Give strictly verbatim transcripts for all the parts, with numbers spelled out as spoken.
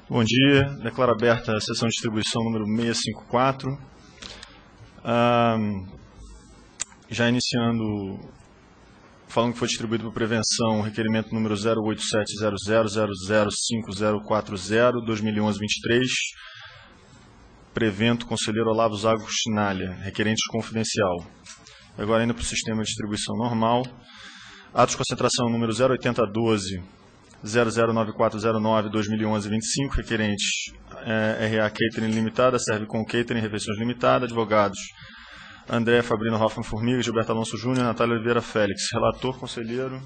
Bom dia, declaro aberta a sessão de distribuição número seiscentos e cinquenta e quatro. Ah, já iniciando, falando que foi distribuído por prevenção, o requerimento número zero oito sete zero zero zero zero cinco zero quatro zero, dois mil e onze, vinte e três. Prevento, conselheiro Olavo Zago Chinalha, requerente confidencial. Agora ainda para o sistema de distribuição normal. Atos de concentração número zero oitenta doze zero zero nove quatro zero nove, dois mil e onze, vinte e cinco, requerentes é, R A Catering Limitada, Servicom Catering, Refeições Limitada, advogados André Fabrino Hoffman Formiga, Gilberto Alonso Júnior, Natália Oliveira Félix, relator, conselheiro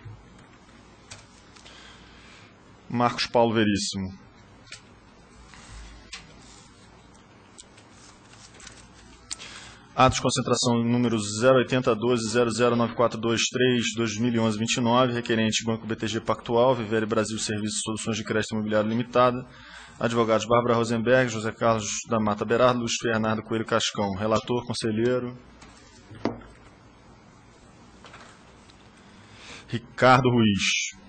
Marcos Paulo Veríssimo. Atos de concentração número zero oitenta doze zero zero nove quatro dois três, dois mil e onze, vinte e nove, requerente Banco B T G Pactual, Vivere Brasil Serviços e Soluções de Crédito Imobiliário Limitada, advogados Bárbara Rosenberg, José Carlos da Mata Berardo, Luiz Fernando Coelho Cascão, relator, conselheiro Ricardo Ruiz.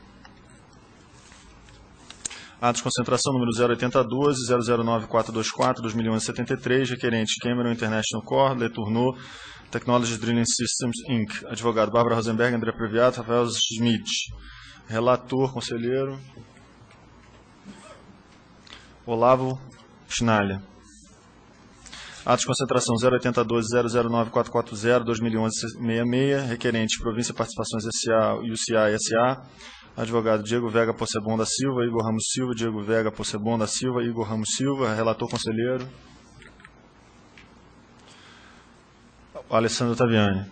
Atos de concentração número zero oitenta doze zero zero nove quatro dois quatro, dois mil e onze, setenta e três, requerente Cameron International Corp, Letourneau Technology Drilling Systems incorporated, advogado Bárbara Rosenberg, André Previato, Rafael Schmidt, relator, conselheiro Olavo Chinalha. Atos de concentração zero oitenta doze zero zero nove quatro quatro zero, dois mil e onze, sessenta e seis, requerente Província Participações S A e U C I S A, advogado Diego Vega Possebon da Silva, Igor Ramos Silva, Diego Vega Possebon da Silva, Igor Ramos Silva, relator conselheiro Alessandro Taviani.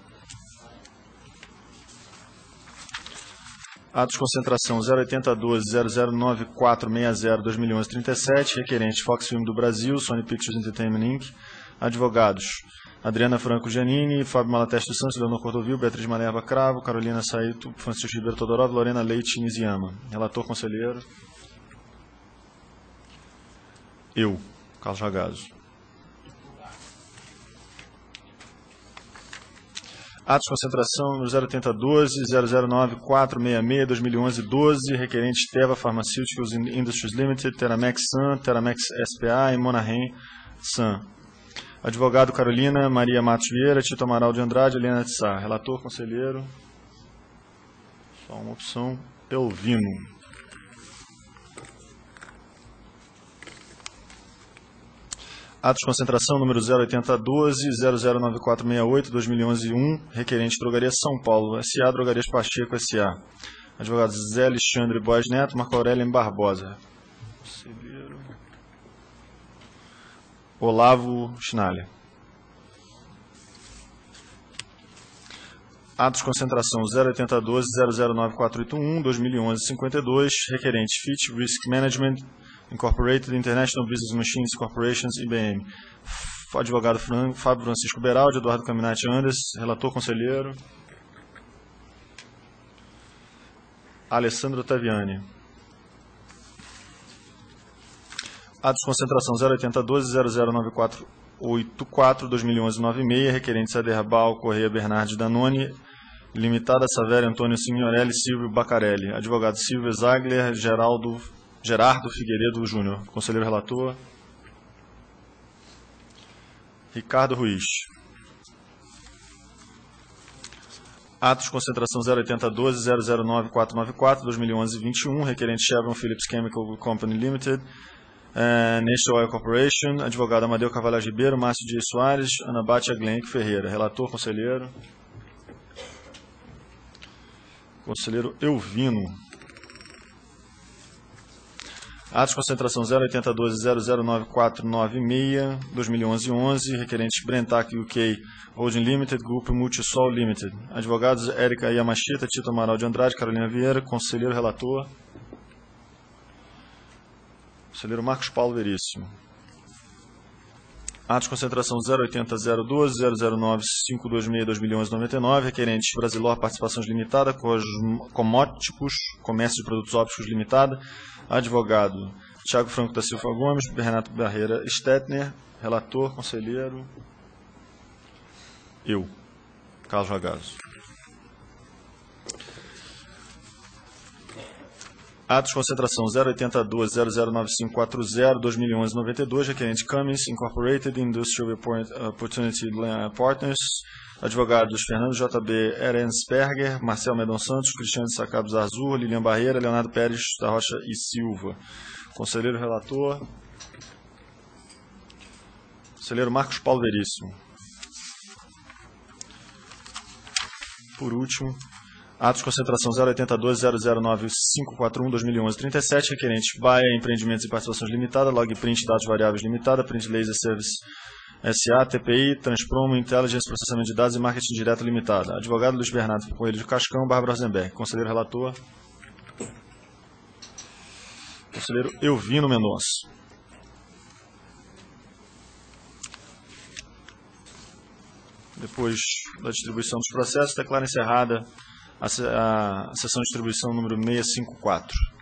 Atos de concentração zero oitenta doze zero zero nove quatro seis zero, dois mil e onze, trinta e sete, requerente Fox Film do Brasil, Sony Pictures Entertainment incorporated, advogados Adriana Franco Giannini, Fábio Malateste dos Santos, Leonor Cordovil, Beatriz Manerva Cravo, Carolina Saito, Francisco Ribeiro Todorov, Lorena Leite Niziyama. Relator, conselheiro eu, Carlos Ragazzo. Atos de concentração número zero oitenta doze zero zero nove quatro seis seis, dois mil e onze, doze, requerente Teva Pharmaceuticals Industries Limited, Teramex Sun, Teramex S P A e Monahem Sun. Advogado Carolina Maria Matos Vieira, Tito Amaral de Andrade, Helena de Sá. Relator, conselheiro só uma opção, Elvino. Atos de concentração número zero oitenta doze zero zero nove quatro seis oito, dois mil e onze, um, requerente Drogaria São Paulo S A, Drogarias Pacheco S A. Advogado Zé Alexandre Boas Neto, Marco Aurélio M. Barbosa. Conselheiro Olavo Chinalha. Atos de concentração zero oitenta doze zero zero nove quatro oito um, dois mil e onze, cinquenta e dois, requerente Fitch Risk Management Incorporated, International Business Machines Corporations, I B M. Advogado Fran, Fábio Francisco Beraldi, Eduardo Caminati Andes, relator conselheiro Alessandro Taviani. Atos de concentração zero oitenta doze zero zero nove quatro oito quatro, dois mil e onze, noventa e seis, requerentes Aderbal Correia Bernardi Danone, Limitada Savério Antônio Signorelli Silvio Bacarelli, advogado Silvio Zagler, Geraldo, Gerardo Figueiredo Júnior, conselheiro relator Ricardo Ruiz. Atos de concentração zero oitenta doze zero zero nove quatro nove quatro, dois mil e onze, vinte e um, requerente Chevron Phillips Chemical Company Limited, Uh, National Oil Corporation, advogado Amadeu Carvalho Ribeiro, Márcio Dias Soares, Ana Bátia Glenck Ferreira. Relator, conselheiro Conselheiro Elvino. Atos de concentração zero oitenta doze zero zero nove quatro nove seis, dois mil e onze, onze, requerentes Brentac U K Holding Limited, Grupo Multisol Limited. Advogados Érica Yamashita, Tito Amaral de Andrade, Carolina Vieira, conselheiro relator Conselheiro Marcos Paulo Veríssimo. Atos de concentração zero oitenta zero doze zero zero nove cinco dois seis, dois mil e onze, noventa e nove, requerentes Brasilor Participações Limitada, Comóticos, Comércio de Produtos Ópticos Limitada, advogado Tiago Franco da Silva Gomes, Renato Barreira Stetner, relator, conselheiro eu, Carlos Ragazzo. Atos de concentração zero oitenta a doze zero zero nove cinco quatro zero dois mil e onze noventa e dois, requerente Cummins Incorporated Industrial Opportunity Partners, advogados Fernando J B Erensperger, Marcel Medon Santos, Cristiano de Sacabos Arzur, Lilian Barreira, Leonardo Pérez da Rocha e Silva. Conselheiro relator, conselheiro Marcos Paulo Veríssimo. Por último, atos de concentração zero oitenta a doze zero zero nove cinco quatro um dois mil e onze trinta e sete, requerente Baia Empreendimentos e Participações Limitada, Logprint Dados Variáveis Limitada, Print Laser Service S A, T P I, Transpromo, Intelligence, Processamento de Dados e Marketing Direto Limitada. Advogado Luiz Bernardo Coelho de Cascão, Bárbara Rosenberg. Conselheiro relator, conselheiro Elvino Mendonça. Depois da distribuição dos processos, declaro encerrada a, a sessão de distribuição número seiscentos e cinquenta e quatro.